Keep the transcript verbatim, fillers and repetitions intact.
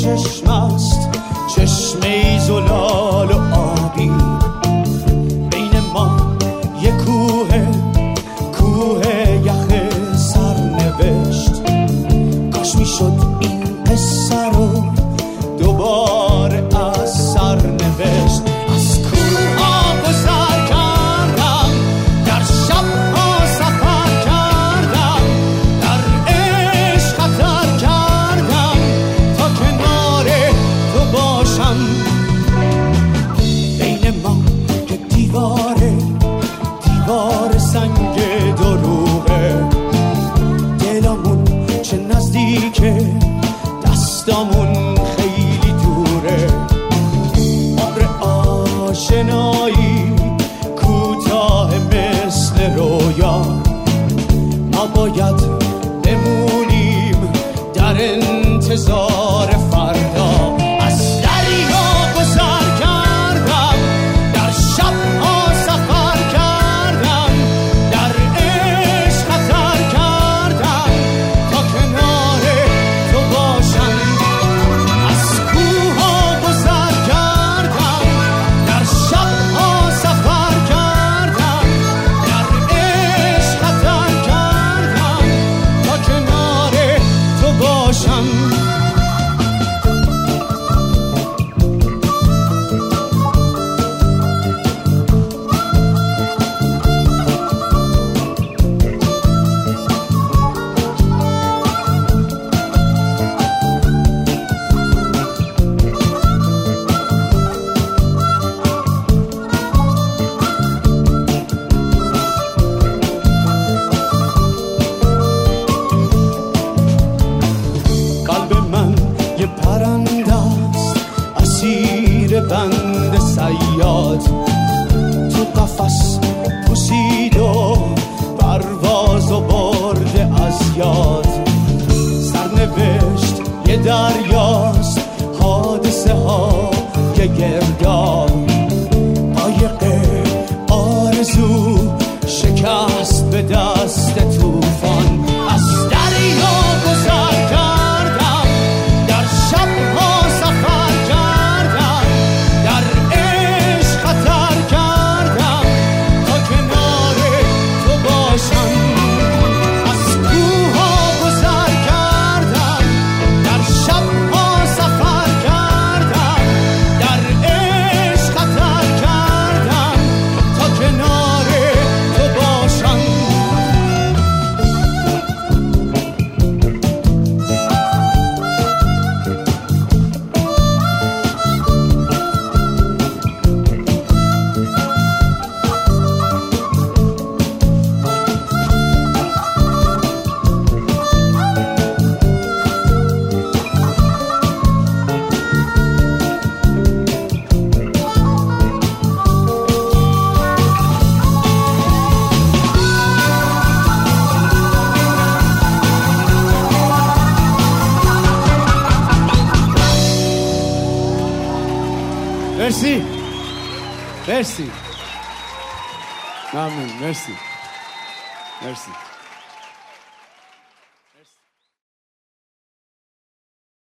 چشم است، چشمه زلال و آبی. بین ما یه کوه، کوه یخ سرنوشت. کاش میشد این قصه رو دوباره از سر نوشت. از کوه ها گذر کردم، در شب ها سفر کردم، در عشق خطر کردم تا کنار تو باشم. بین ما که دیواره، دیوار سنگ دروغه. دلمون چه نزدیکه، دستامون خیلی دوره. عمر آشنایی کوتاه مثل رویا. ما باید بمونیم در انتظار فردا. از دریا گذر کردم، در شب‌ها سفر کردم، در عشق خطر کردم تا کنار تو باشم. از کوه‌ها گذر کردم، در شب‌ها سفر کردم، در عشق خطر کردم تا کنار تو باشم. قلب من یه پرنده است، اسیر بند صیاد. تو قفس پوسید و پرواز و برده از یاد. سرنوشت یه دریاست، حادثه ها یه گرداب. قایق آرزو شکست به دست طوفان. از دریا گذر کردم، در شب‌ها سفر کردم، در عشق خطر کردم تا کنار تو باشم. از کوه‌ها گذر کردم، در شب‌ها سفر کردم، در عشق خطر کردم تا کنار تو باشم. مرسی، مرسی، ممنون، مرسی، مرسی.